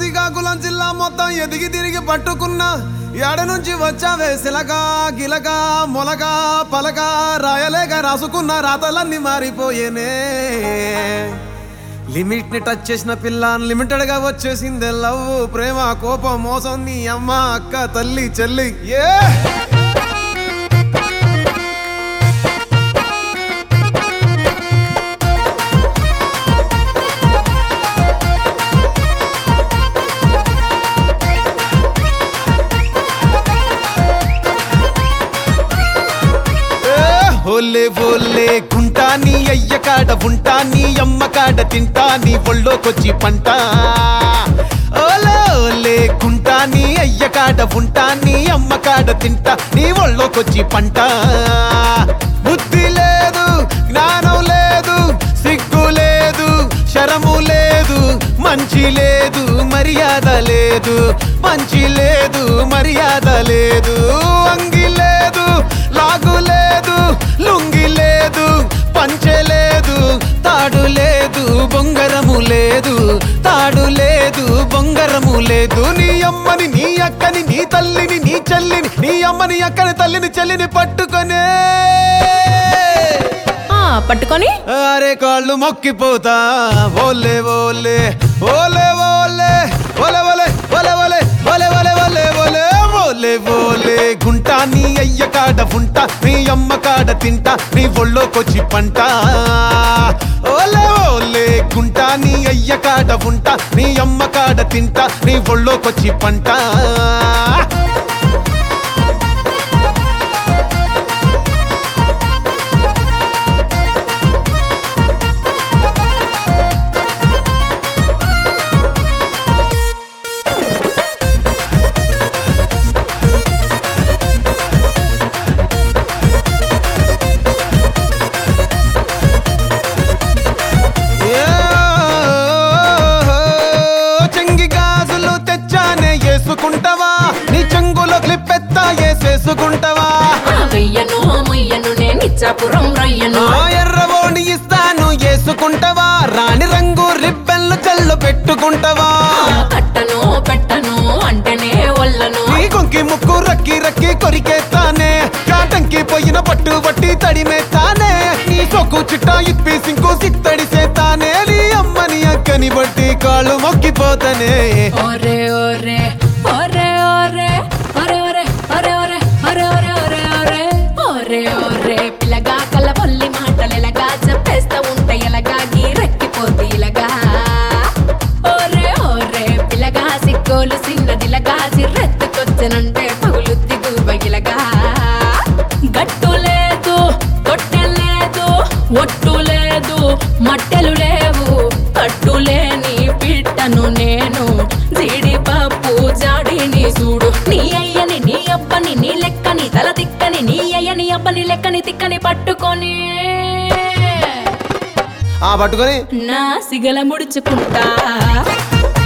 శ్రీకాకుళం జిల్లా మొత్తం ఎదిగి తిరిగి పట్టుకున్నా ఏడ నుంచి వచ్చావే సిలగా గిలగా మొలగా పలగా రాయలేక రాసుకున్న రాతలన్నీ మారిపోయేనే లిమిట్ ని టచ్ చేసిన పిల్ల అన్లిమిటెడ్ గా వచ్చేసిందే లవ్ ప్రేమ కోపం మోసం నీ అమ్మ అక్క తల్లి చెల్లి ఏ ఓలే ఓలే గుంటా నీ అయ్య కాడ ఉంటా నీ అమ్మ కాడ తింటా నీ ఒళ్ళోకొచ్చి పంట ఓలే ఓలే గుంటా నీ అయ్య కాడ ఉంటా నీ అమ్మ కాడ తింటా నీ ఒళ్ళోకొచ్చి పంట బుద్ధి లేదు జ్ఞానం లేదు సిగ్గు లేదు శరము లేదు మంచి లేదు మర్యాద లేదు మంచి లేదు మర్యాద లేదు అంగి లేదు లాగు లేదు లుంగి లేదు పంచె లేదు తాడు లేదు బొంగరము లేదు తాడు లేదు బొంగరము లేదు నీ అమ్మని నీ అక్కని నీ తల్లిని నీ చెల్లిని నీ అమ్మని అక్కని తల్లిని చెల్లిని పట్టుకొనే పట్టుకొని అరే కాళ్ళు మొక్కిపోతా ఓలే ఓలే ఓలే ఓలే ఓలే ఓలే ఓలే ఓలే ఓలే ఓలే ఓలే ఓలే ఓలే ఓలే గుంటా నీ అయ్య కాడ ఉంటా నీ అమ్మ కాడ తింటా నీ ఒళ్ళోకొచ్చి పంట ఓలే ఓలే గుంటా నీ అయ్య కాడ ఉంటా నీ అమ్మ కాడ తింటా నీ ఒళ్ళోకొచ్చి పంట చేసుకుంటావా నీ చెంగులో క్లిప్పెత్తా వేసేసుకుంటావా వెయ్యను మొయ్యను నేను ఇచ్చాపురం రయ్యను ఎర్రబోని ఇస్తాను వేసుకుంటావా రాణి రంగు రిబ్బన్లు చల్లు పెట్టుకుంటావా కట్టను పెట్టను అంటేనే ఒళ్ళను నీ కొంకి ముక్కు రక్కి రక్కి కొరికేస్తానే కాటంకి పోయిన పట్టు పట్టి తడిమేస్తానే నీ సొక్కు చిట్టా ఇప్పి సింకు సిత్తడి చేస్తానే నీ అమ్మని అక్కని బట్టి కాళ్ళు మొక్కిపోతానే ఒరే ఒరే ఒరే ఒరే ఒరే ఒరే ఒరే ఒరే ఒరే ఒరే ఒరే ఒరే ఒరే పిల్లగా కళ్ళ పొల్లి మాటలు ఎలాగా చెప్పేస్తా ఉంటే ఎలాగా గీరెక్కిపోతే ఇలాగా ఒరే ఒరే పిల్లగా సిగ్గోలు చిన్నదిలగా చిర్రెత్తుకొచ్చనంటే పగులుద్ది గుబగిలగా గట్టు లేదు కొట్టె లేదు ఒట్టు లేదు మట్టెలు లేవు కట్టులేని పిట్టను నేను జీడిపప్పు జాడిని చూడు నీ అయ్యని నీ అబ్బని నీ లెక్కని తల తిక్కని నీ అయ్యని అబ్బని లెక్కని తిక్కని పట్టుకొని పట్టుకొని నా సిగల ముడుచుకుంటా